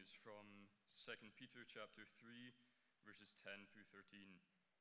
is from 2 Peter chapter 3, verses 10 through 13.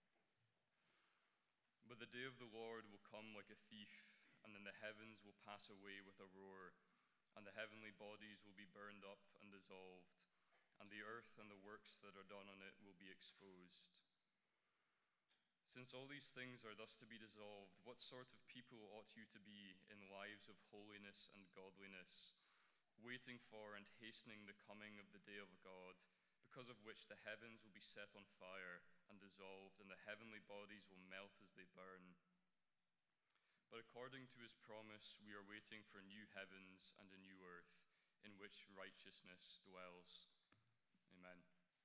But the day of the Lord will come like a thief, and then the heavens will pass away with a roar, and the heavenly bodies will be burned up and dissolved, and the earth and the works that are done on it will be exposed. Since all these things are thus to be dissolved, what sort of people ought you to be in lives of holiness and godliness, waiting for and hastening the coming of the day of God, because of which the heavens will be set on fire and dissolved, and the heavenly bodies will melt as they burn? But according to his promise, we are waiting for new heavens and a new earth, in which righteousness dwells. Amen.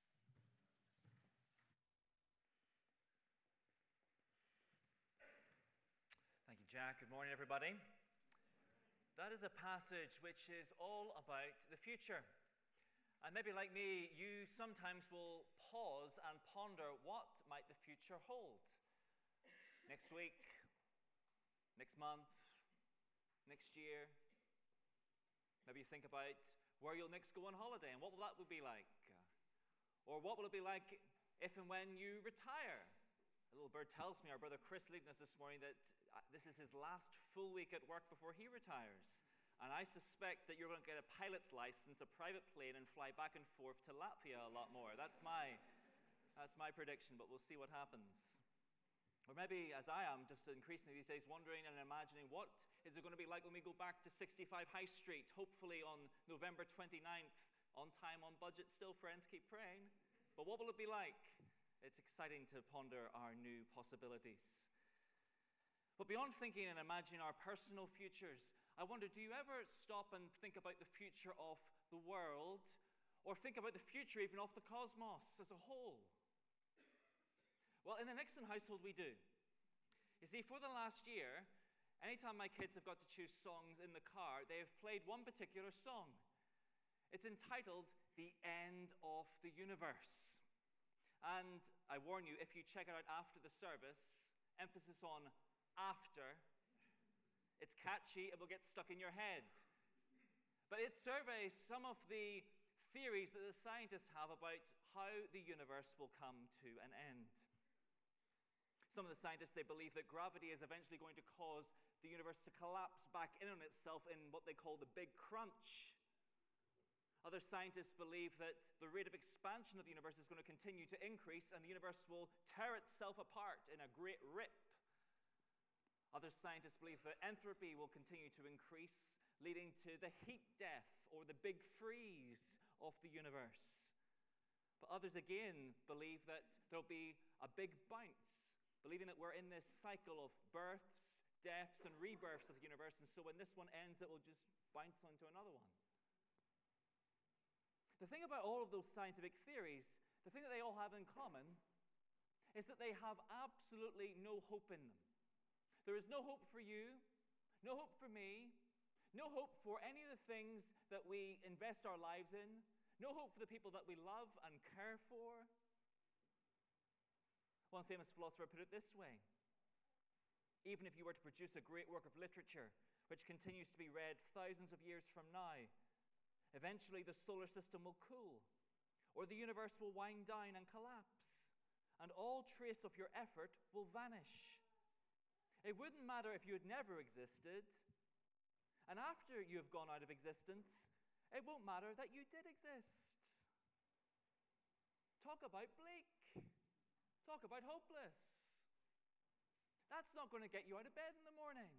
Thank you, Jack. Good morning, everybody. That is a passage which is all about the future. And maybe like me, you sometimes will pause and ponder, what might the future hold? Next week, next month, next year. Maybe you think about where you'll next go on holiday and what will that be like? Or what will it be like if and when you retire? A little bird tells me, our brother Chris leading us this morning, that this is his last full week at work before he retires. And I suspect that you're going to get a pilot's license, a private plane, and fly back and forth to Latvia a lot more. That's my prediction, but we'll see what happens. Or maybe, as I am, just increasingly these days, wondering and imagining, what is it going to be like when we go back to 65 High Street, hopefully on November 29th, on time, on budget still, friends, keep praying. But what will it be like? It's exciting to ponder our new possibilities. But beyond thinking and imagining our personal futures, I wonder, do you ever stop and think about the future of the world, or think about the future even of the cosmos as a whole? Well, in the Nixon household, we do. You see, for the last year, anytime my kids have got to choose songs in the car, they have played one particular song. It's entitled "The End of the Universe." And I warn you, if you check it out after the service, emphasis on after, it's catchy, it will get stuck in your head. But it surveys some of the theories that the scientists have about how the universe will come to an end. Some of the scientists, they believe that gravity is eventually going to cause the universe to collapse back in on itself in what they call the Big Crunch. Other scientists believe that the rate of expansion of the universe is going to continue to increase, and the universe will tear itself apart in a great rip. Other scientists believe that entropy will continue to increase, leading to the heat death or the big freeze of the universe. But others again believe that there'll be a big bounce, believing that we're in this cycle of births, deaths, and rebirths of the universe, and so when this one ends, it will just bounce onto another one. The thing about all of those scientific theories, the thing that they all have in common, is that they have absolutely no hope in them. There is no hope for you, no hope for me, no hope for any of the things that we invest our lives in, no hope for the people that we love and care for. One famous philosopher put it this way: even if you were to produce a great work of literature which continues to be read thousands of years from now, eventually the solar system will cool, or the universe will wind down and collapse, and all trace of your effort will vanish. It wouldn't matter if you had never existed, and after you have gone out of existence, it won't matter that you did exist. Talk about bleak. Talk about hopeless. That's not going to get you out of bed in the morning.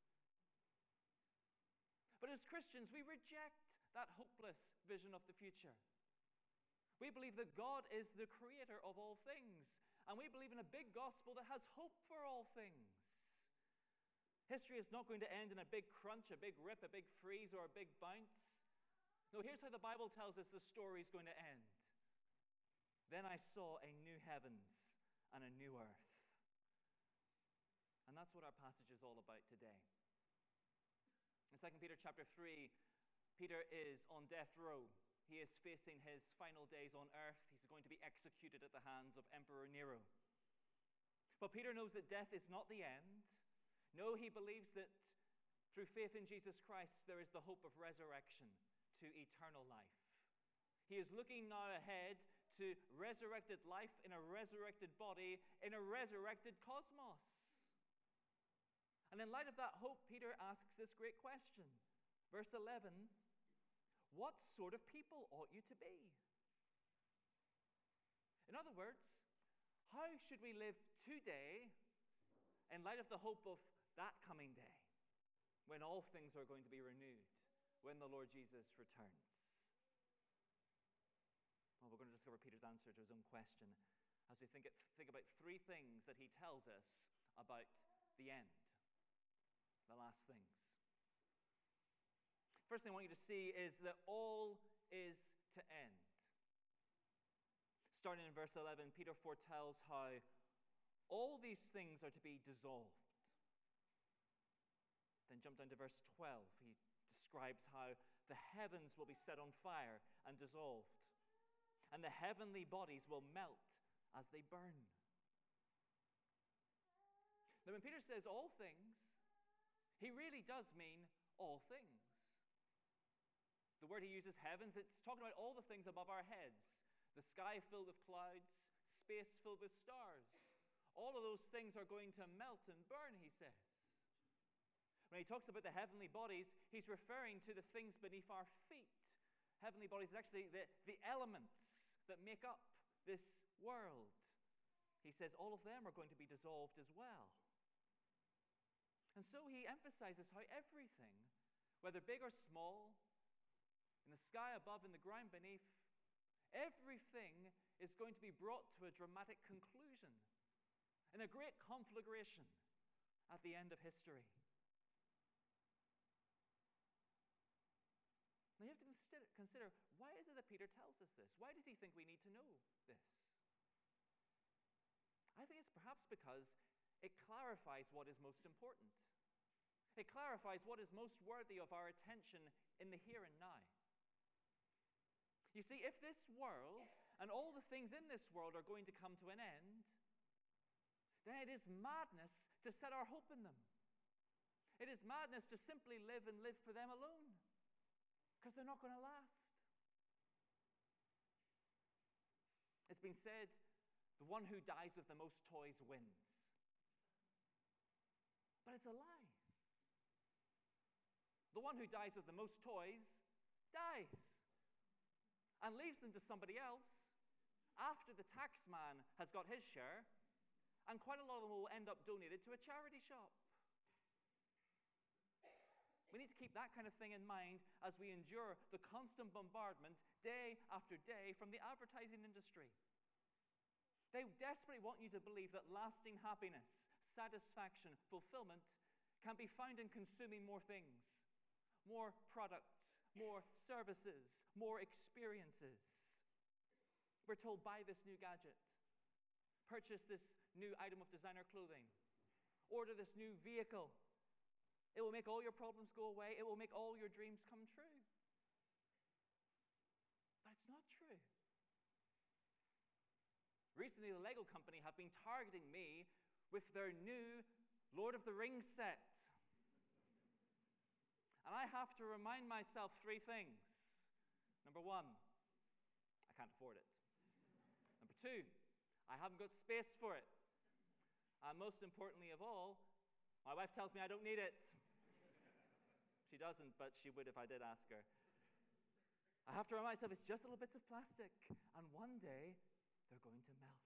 But as Christians, we reject that hopeless vision of the future. We believe that God is the creator of all things, and we believe in a big gospel that has hope for all things. History is not going to end in a big crunch, a big rip, a big freeze, or a big bounce. No, here's how the Bible tells us the story is going to end. Then I saw a new heavens and a new earth. And that's what our passage is all about today. In 2 Peter chapter 3, Peter is on death row. He is facing his final days on earth. He's going to be executed at the hands of Emperor Nero. But Peter knows that death is not the end. No, he believes that through faith in Jesus Christ, there is the hope of resurrection to eternal life. He is looking now ahead to resurrected life in a resurrected body in a resurrected cosmos. And in light of that hope, Peter asks this great question. Verse 11, what sort of people ought you to be? In other words, how should we live today in light of the hope of that coming day when all things are going to be renewed, when the Lord Jesus returns? Well, we're going to discover Peter's answer to his own question as we think about three things that he tells us about the end, the last things. First thing I want you to see is that all is to end. Starting in verse 11, Peter foretells how all these things are to be dissolved. Then jump down to verse 12. He describes how the heavens will be set on fire and dissolved, and the heavenly bodies will melt as they burn. Now, when Peter says all things, he really does mean all things. The word he uses, heavens, it's talking about all the things above our heads. The sky filled with clouds, space filled with stars. All of those things are going to melt and burn, he says. When he talks about the heavenly bodies, he's referring to the things beneath our feet. Heavenly bodies is actually the elements that make up this world. He says all of them are going to be dissolved as well. And so he emphasizes how everything, whether big or small, in the sky above and the ground beneath, everything is going to be brought to a dramatic conclusion in a great conflagration at the end of history. Now you have to consider, why is it that Peter tells us this? Why does he think we need to know this? I think it's perhaps because it clarifies what is most important. It clarifies what is most worthy of our attention in the here and now. You see, if this world and all the things in this world are going to come to an end, then it is madness to set our hope in them. It is madness to simply live and live for them alone, because they're not going to last. It's been said, the one who dies with the most toys wins. But it's a lie. The one who dies with the most toys dies and leaves them to somebody else after the tax man has got his share, and quite a lot of them will end up donated to a charity shop. We need to keep that kind of thing in mind as we endure the constant bombardment day after day from the advertising industry. They desperately want you to believe that lasting happiness, satisfaction, fulfillment can be found in consuming more things, more products, more services, more experiences. We're told, buy this new gadget, purchase this new item of designer clothing, order this new vehicle. It will make all your problems go away. It will make all your dreams come true. But it's not true. Recently, the Lego company have been targeting me with their new Lord of the Rings set. And I have to remind myself three things. Number one, I can't afford it. Number two, I haven't got space for it. And most importantly of all, my wife tells me I don't need it. She doesn't, but she would if I did ask her. I have to remind myself it's just little bits of plastic, and one day they're going to melt.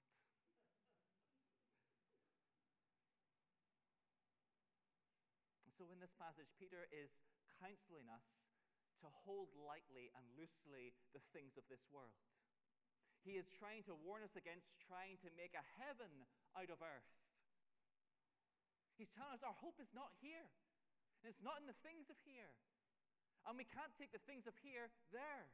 So in this passage, Peter is counseling us to hold lightly and loosely the things of this world. He is trying to warn us against trying to make a heaven out of earth. He's telling us our hope is not here. And it's not in the things of here. And we can't take the things of here there.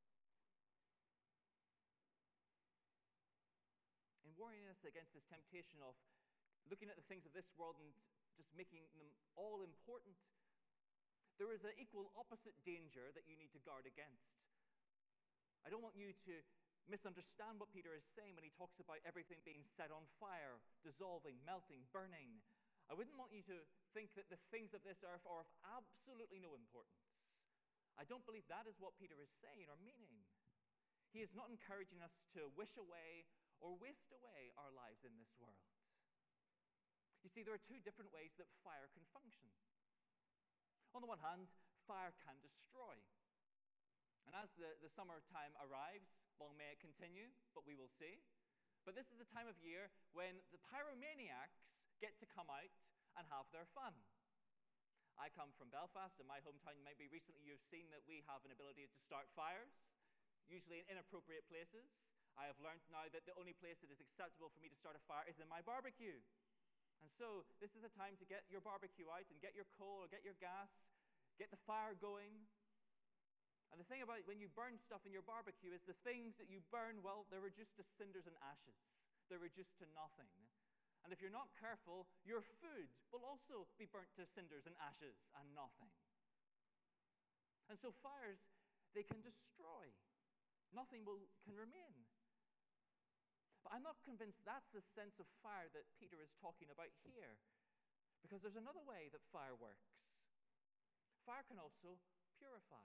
In warning us against this temptation of looking at the things of this world and just making them all important, there is an equal opposite danger that you need to guard against. I don't want you to misunderstand what Peter is saying when he talks about everything being set on fire, dissolving, melting, burning. I wouldn't want you to think that the things of this earth are of absolutely no importance. I don't believe that is what Peter is saying or meaning. He is not encouraging us to wish away or waste away our lives in this world. You see, there are two different ways that fire can function. On the one hand, fire can destroy. And as the summertime arrives, long may it continue, but we will see. But this is the time of year when the pyromaniacs get to come out and have their fun. I come from Belfast, in my hometown. Maybe recently you've seen that we have an ability to start fires, usually in inappropriate places. I have learned now that the only place that is acceptable for me to start a fire is in my barbecue. And so this is the time to get your barbecue out and get your coal or get your gas, get the fire going. And the thing about when you burn stuff in your barbecue is the things that you burn, well, they're reduced to cinders and ashes. They're reduced to nothing. And if you're not careful, your food will also be burnt to cinders and ashes and nothing. And so fires, they can destroy. Nothing can remain. But I'm not convinced that's the sense of fire that Peter is talking about here. Because there's another way that fire works. Fire can also purify.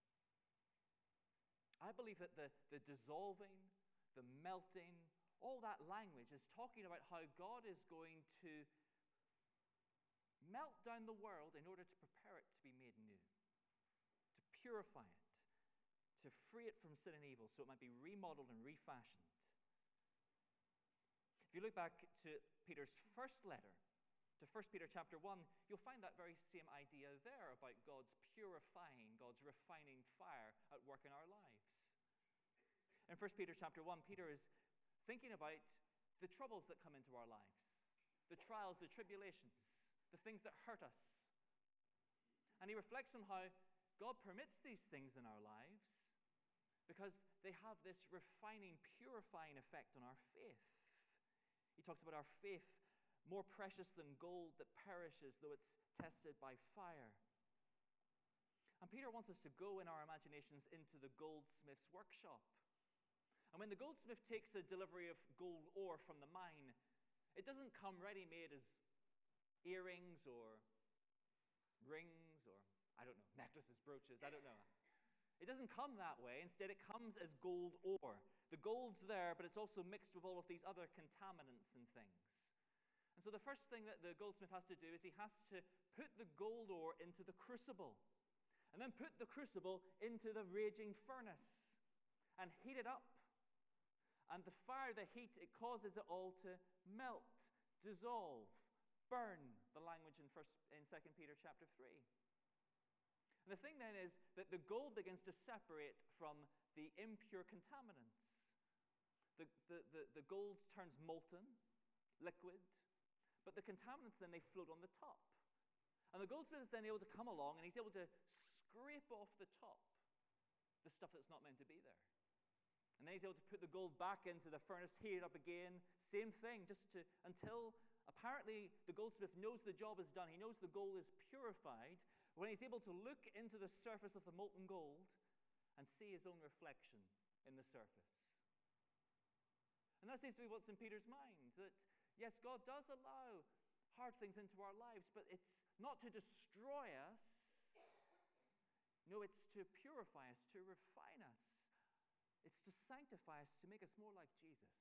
I believe that the dissolving, the melting, all that language is talking about how God is going to melt down the world in order to prepare it to be made new, to purify it, to free it from sin and evil so it might be remodeled and refashioned. If you look back to Peter's first letter, to 1 Peter chapter 1, you'll find that very same idea there about God's purifying, God's refining fire at work in our lives. In 1 Peter chapter 1, Peter is thinking about the troubles that come into our lives, the trials, the tribulations, the things that hurt us. And he reflects on how God permits these things in our lives because they have this refining, purifying effect on our faith. He talks about our faith, more precious than gold that perishes though it's tested by fire. And Peter wants us to go in our imaginations into the goldsmith's workshop. And when the goldsmith takes a delivery of gold ore from the mine, it doesn't come ready-made as earrings or rings or, I don't know, necklaces, brooches, I don't know. It doesn't come that way. Instead, it comes as gold ore. The gold's there, but it's also mixed with all of these other contaminants and things. And so the first thing that the goldsmith has to do is he has to put the gold ore into the crucible, and then put the crucible into the raging furnace and heat it up. And the fire, the heat, it causes it all to melt, dissolve, burn, the language in 2 Peter chapter 3. And the thing then is that the gold begins to separate from the impure contaminants. The gold turns molten, liquid, but the contaminants then they float on the top. And the goldsmith is then able to come along and he's able to scrape off the top the stuff that's not meant to be there. And then he's able to put the gold back into the furnace, heat it up again, same thing, until apparently the goldsmith knows the job is done. He knows the gold is purified when he's able to look into the surface of the molten gold and see his own reflection in the surface. And that seems to be what's in Peter's mind, that yes, God does allow hard things into our lives, but it's not to destroy us. No, it's to purify us, to refine us. It's to sanctify us, to make us more like Jesus.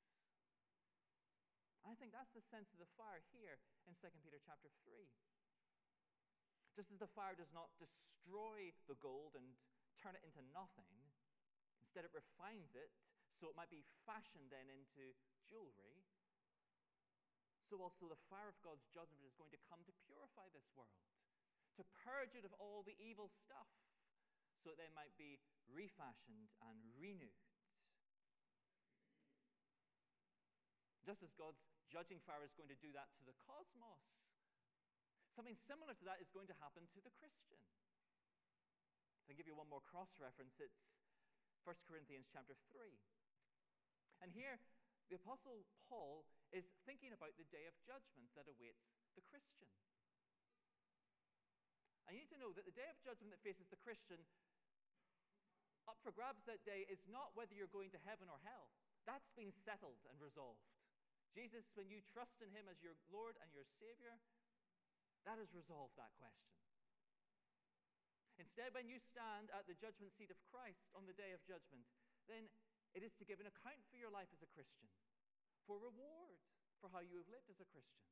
I think that's the sense of the fire here in 2 Peter chapter 3. Just as the fire does not destroy the gold and turn it into nothing, instead it refines it so it might be fashioned then into jewelry, so also the fire of God's judgment is going to come to purify this world, to purge it of all the evil stuff, so that they might be refashioned and renewed. Just as God's judging fire is going to do that to the cosmos, something similar to that is going to happen to the Christian. I'll give you one more cross-reference. It's 1 Corinthians chapter 3. And here, the Apostle Paul is thinking about the day of judgment that awaits the Christian. And you need to know that the day of judgment that faces the Christian, up for grabs that day, is not whether you're going to heaven or hell. That's been settled and resolved. Jesus, when you trust in him as your Lord and your Savior, that has resolved that question. Instead, when you stand at the judgment seat of Christ on the day of judgment, then It is to give an account for your life as a Christian, for reward for how you have lived as a Christian.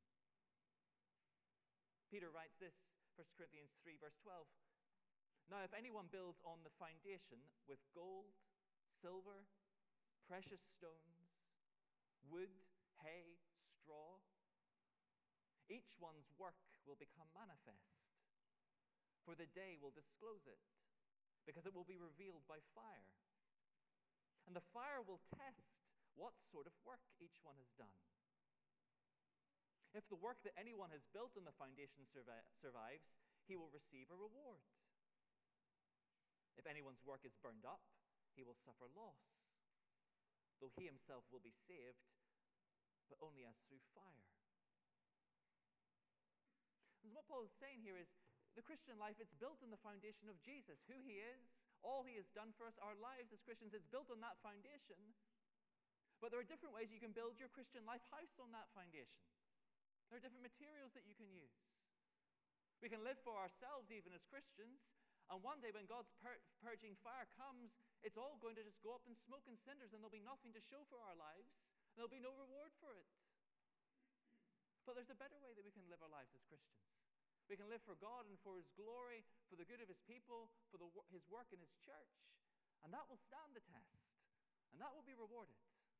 Peter writes this, 1 Corinthians 3, verse 12. Now, if anyone builds on the foundation with gold, silver, precious stones, wood, hay, straw, each one's work will become manifest, for the day will disclose it, because it will be revealed by fire. And the fire will test what sort of work each one has done. If the work that anyone has built on the foundation survives, he will receive a reward. If anyone's work is burned up, he will suffer loss, though he himself will be saved, but only as through fire. And what Paul is saying here is, the Christian life, it's built on the foundation of Jesus, who he is, all he has done for us, our lives as Christians, it's built on that foundation. But there are different ways you can build your Christian life house on that foundation. There are different materials that you can use. We can live for ourselves even as Christians, and one day when God's purging fire comes, it's all going to just go up in smoke and cinders, and there'll be nothing to show for our lives, and there'll be no reward for it. But there's a better way that we can live our lives as Christians. We can live for God and for his glory, for the good of his people, for his work in his church, and that will stand the test, and that will be rewarded.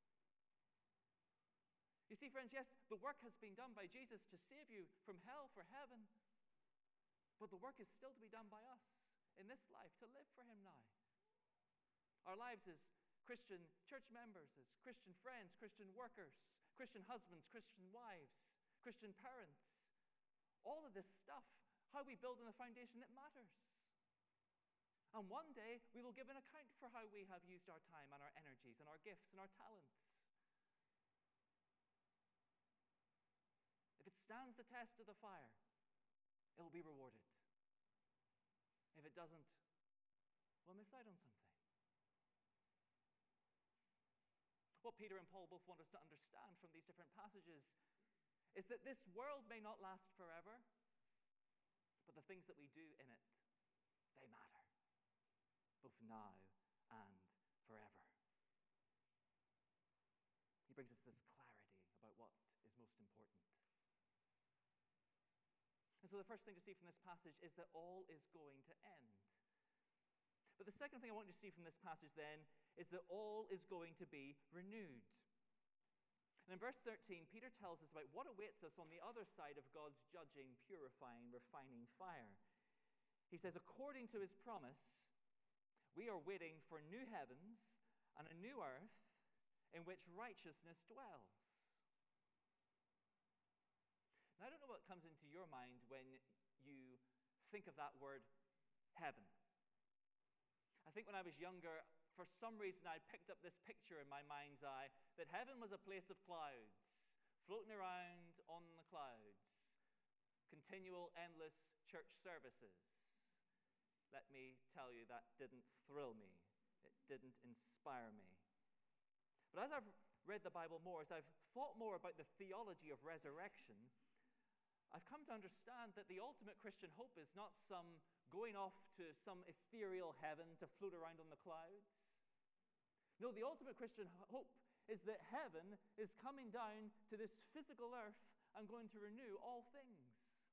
You see, friends, yes, the work has been done by Jesus to save you from hell for heaven, but the work is still to be done by us in this life, to live for him now. Our lives as Christian church members, as Christian friends, Christian workers, Christian husbands, Christian wives, Christian parents, all of this stuff, how we build on the foundation that matters. And one day, we will give an account for how we have used our time and our energies and our gifts and our talents. If it stands the test of the fire, it will be rewarded. If it doesn't, we'll miss out on something. What Peter and Paul both want us to understand from these different passages is that this world may not last forever, but the things that we do in it, they matter, both now and forever. He brings us this clarity about what is most important. And so the first thing to see from this passage is that all is going to end. But the second thing I want you to see from this passage then is that all is going to be renewed. And in verse 13, Peter tells us about what awaits us on the other side of God's judging, purifying, refining fire. He says, according to his promise, we are waiting for new heavens and a new earth in which righteousness dwells. Now, I don't know what comes into your mind when you think of that word heaven. I think when I was younger, for some reason I picked up this picture in my mind's eye that heaven was a place of clouds, floating around on the clouds, continual, endless church services. Let me tell you, that didn't thrill me. It didn't inspire me. But as I've read the Bible more, as I've thought more about the theology of resurrection, I've come to understand that the ultimate Christian hope is not some going off to some ethereal heaven to float around on the clouds. No, the ultimate Christian hope is that heaven is coming down to this physical earth and going to renew all things.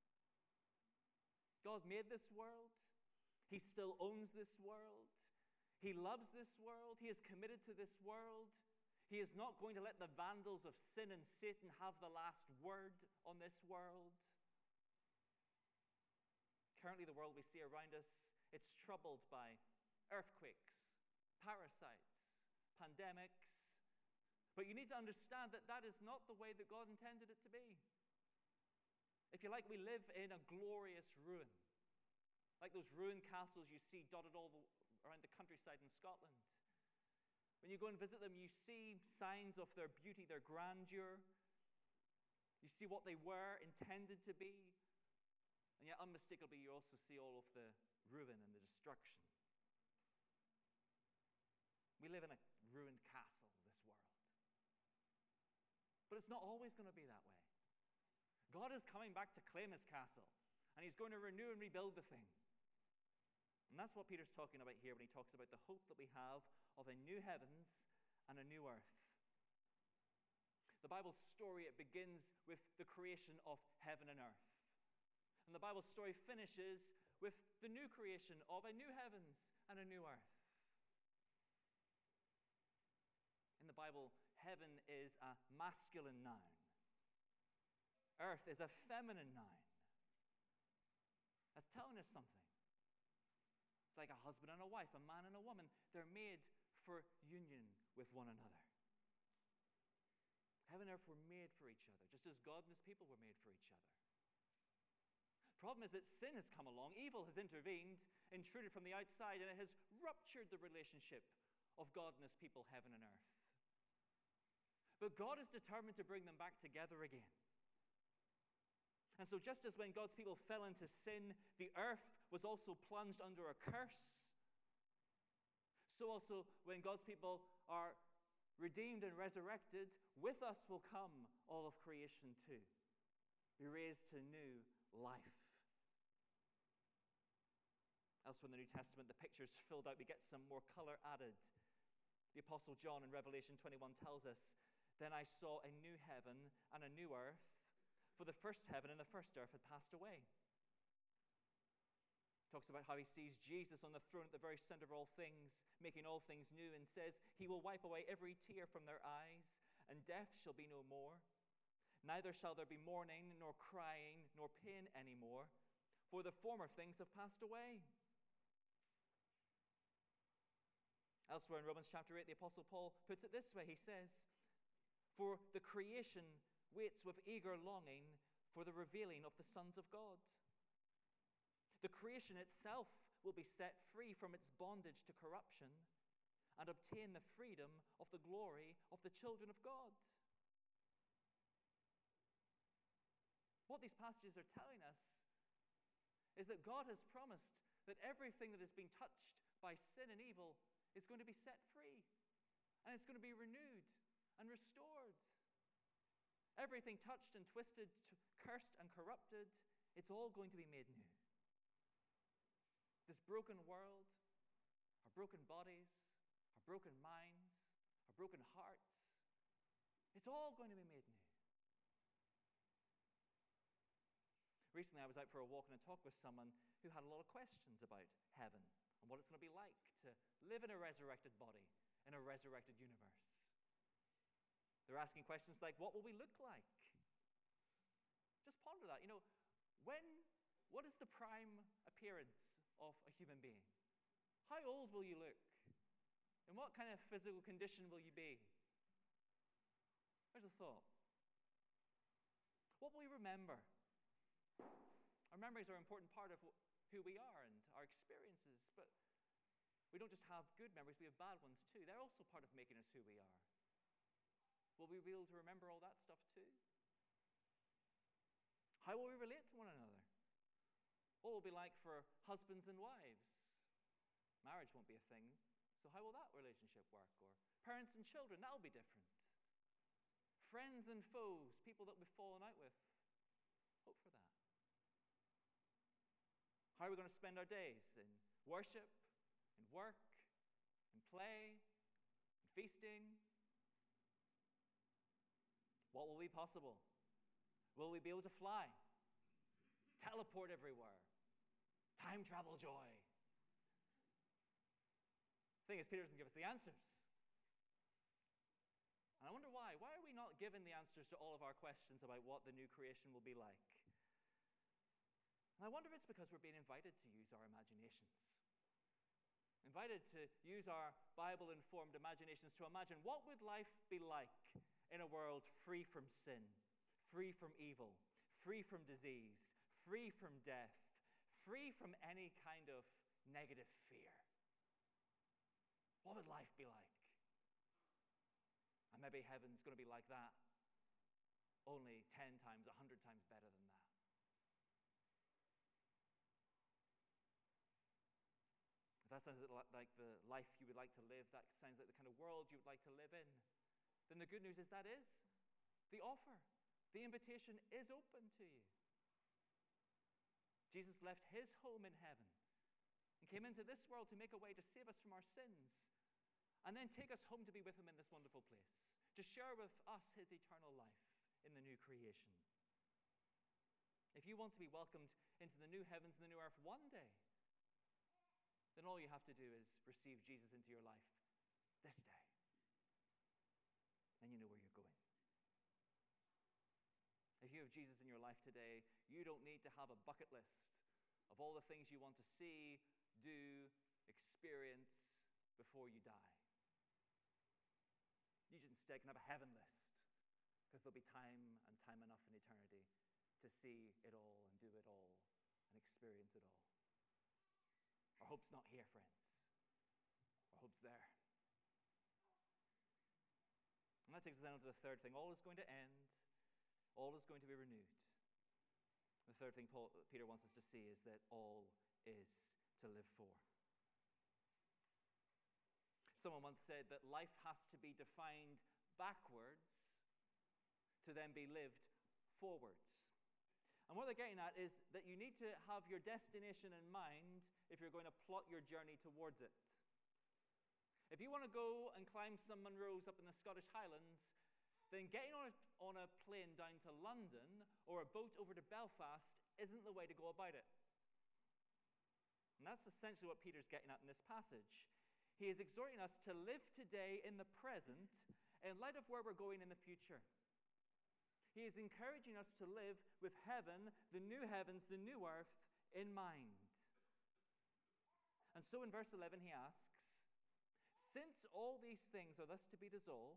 God made this world. He still owns this world. He loves this world. He is committed to this world. He is not going to let the vandals of sin and Satan have the last word on this world. Currently, the world we see around us, it's troubled by earthquakes, parasites, pandemics. But you need to understand that that is not the way that God intended it to be. If you like, we live in a glorious ruin, like those ruined castles you see dotted all around the countryside in Scotland. When you go and visit them, you see signs of their beauty, their grandeur. You see what they were intended to be. And yet, unmistakably, you also see all of the ruin and the destruction. We live in a ruined castle, this world. But it's not always going to be that way. God is coming back to claim his castle, and he's going to renew and rebuild the thing. And that's what Peter's talking about here when he talks about the hope that we have of a new heavens and a new earth. The Bible story, it begins with the creation of heaven and earth. And the Bible story finishes with the new creation of a new heavens and a new earth. In the Bible, heaven is a masculine noun. Earth is a feminine noun. That's telling us something. It's like a husband and a wife, a man and a woman. They're made for union with one another. Heaven and earth were made for each other, just as God and his people were made for each other. The problem is that sin has come along, evil has intervened, intruded from the outside, and it has ruptured the relationship of God and his people, heaven and earth. But God is determined to bring them back together again. And so just as when God's people fell into sin, the earth was also plunged under a curse, so also when God's people are redeemed and resurrected, with us will come all of creation too, be raised to new life. Elsewhere in the New Testament, the picture's filled out. We get some more color added. The Apostle John in Revelation 21 tells us, "Then I saw a new heaven and a new earth, for the first heaven and the first earth had passed away." He talks about how he sees Jesus on the throne at the very center of all things, making all things new, and says, "He will wipe away every tear from their eyes, and death shall be no more. Neither shall there be mourning, nor crying, nor pain anymore, for the former things have passed away." Elsewhere in Romans chapter 8, the Apostle Paul puts it this way. He says, "For the creation waits with eager longing for the revealing of the sons of God." The creation itself will be set free from its bondage to corruption and obtain the freedom of the glory of the children of God. What these passages are telling us is that God has promised that everything that has been touched by sin and evil is going to be set free, and it's going to be renewed and restored. Everything touched and twisted, cursed and corrupted, it's all going to be made new. This broken world, our broken bodies, our broken minds, our broken hearts, it's all going to be made new. Recently, I was out for a walk and a talk with someone who had a lot of questions about heaven and what it's going to be like to live in a resurrected body, in a resurrected universe. They're asking questions like, what will we look like? Just ponder that. What is the prime appearance of a human being? How old will you look? In what kind of physical condition will you be? There's a thought. What will we remember? Our memories are an important part of who we are and our experiences, but we don't just have good memories, we have bad ones too. They're also part of making us who we are. Will we be able to remember all that stuff too? How will we relate to one another? What will it be like for husbands and wives? Marriage won't be a thing, so how will that relationship work? Or parents and children, that'll be different. Friends and foes, people that we've fallen out with. Hope for that. How are we going to spend our days? In worship, in work, in play, in feasting? What will be possible? Will we be able to fly? Teleport everywhere? Time travel joy? The thing is, Peter doesn't give us the answers. And I wonder why. Why are we not given the answers to all of our questions about what the new creation will be like? And I wonder if it's because we're being invited to use our imaginations. Invited to use our Bible-informed imaginations to imagine what would life be like in a world free from sin, free from evil, free from disease, free from death, free from any kind of negative fear. What would life be like? And maybe heaven's going to be like that, only 10 times, 100 times better than that. If that sounds like the life you would like to live, that sounds like the kind of world you would like to live in, then the good news is that is the offer. The invitation is open to you. Jesus left his home in heaven and came into this world to make a way to save us from our sins and then take us home to be with him in this wonderful place, to share with us his eternal life in the new creation. If you want to be welcomed into the new heavens and the new earth one day, then all you have to do is receive Jesus into your life this day. Then you know where you're going. If you have Jesus in your life today, you don't need to have a bucket list of all the things you want to see, do, experience before you die. You instead can have a heaven list, because there'll be time and time enough in eternity to see it all and do it all and experience it all. Our hope's not here, friends. Our hope's there. And that takes us down to the third thing. All is going to end. All is going to be renewed. The third thing Peter wants us to see is that all is to live for. Someone once said that life has to be defined backwards to then be lived forwards. And what they're getting at is that you need to have your destination in mind if you're going to plot your journey towards it. If you want to go and climb some Munros up in the Scottish Highlands, then getting on a plane down to London or a boat over to Belfast isn't the way to go about it. And that's essentially what Peter's getting at in this passage. He is exhorting us to live today in the present in light of where we're going in the future. He is encouraging us to live with heaven, the new heavens, the new earth in mind. And so in verse 11 he asks, since all these things are thus to be dissolved,